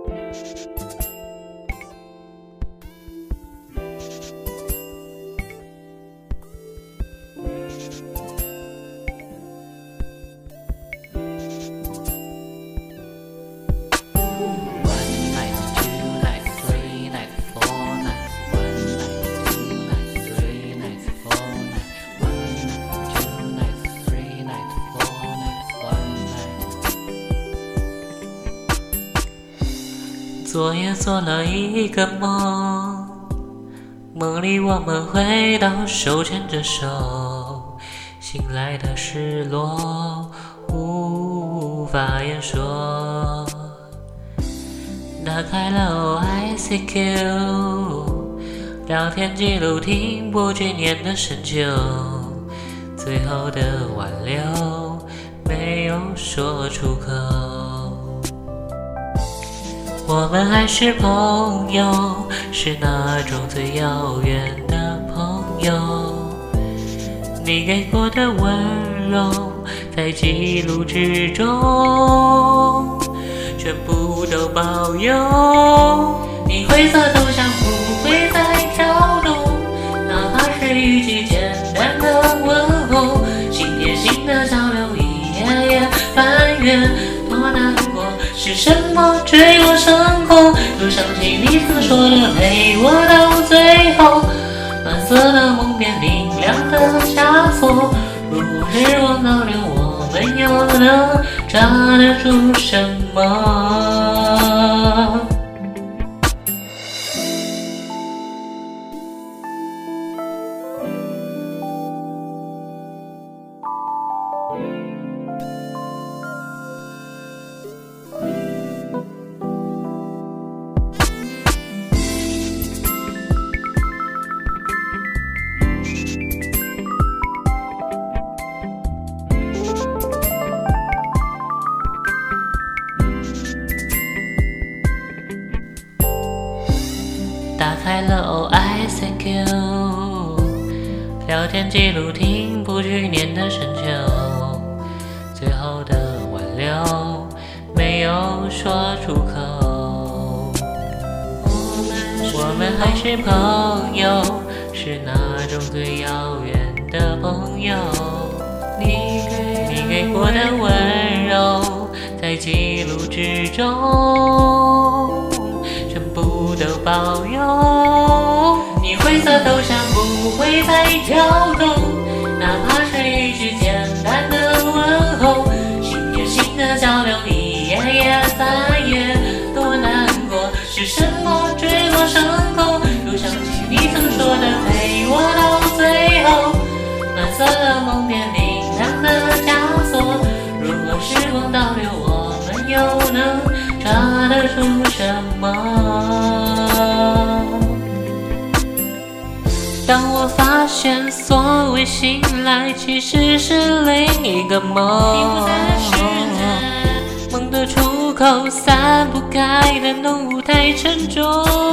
昨夜做了一个梦，梦里我们回到手牵着手，醒来的失落无法言说。打开了 ICQ， 聊天记录停播去年的深秋，最后的挽留没有说出口。我们还是朋友，是那种最遥远的朋友。你给过的温柔，在记录之中全部都保有。你灰色头像不会再跳动，哪怕是语气简单的问候，新贴心的交流一页页翻阅，多难过。是什么坠落深空？又想起你曾说的陪我到最后，暖色的梦变明亮的枷锁。如果时光倒流，我们又能抓得住什么？打开了 ICQ， 聊天记录停不去年的深秋，最后的挽留没有说出口。我们还是朋友，是那种最遥远的朋友。你给过的温柔，在记录之中全部都保有。你灰色头像不会再跳动，哪怕是一句简单的问候，心贴心的交流一页页翻阅，多难过。是什么坠落深空？又想起你曾说的陪我到最后，暖色的梦变明亮的枷锁。如果时光倒流，我们又能抓得住什么？当我发现所谓醒来其实是另一个梦，梦的出口散不开的浓雾太沉重。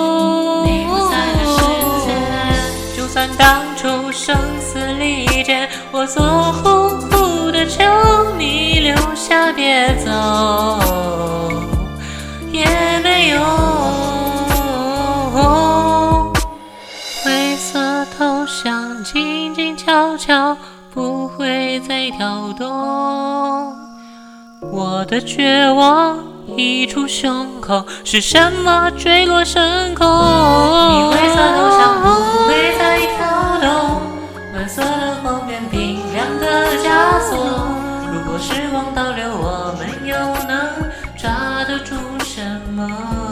就算当初生死离间，我所呼呼的求你留下别走，也没用。灰色头像静静悄悄，不会再跳动。我的绝望溢出胸口，是什么坠落深空？你灰色头像不会再跳动，暖色的梦变冰凉的枷锁。如果时光倒流，我们又能抓得住什么？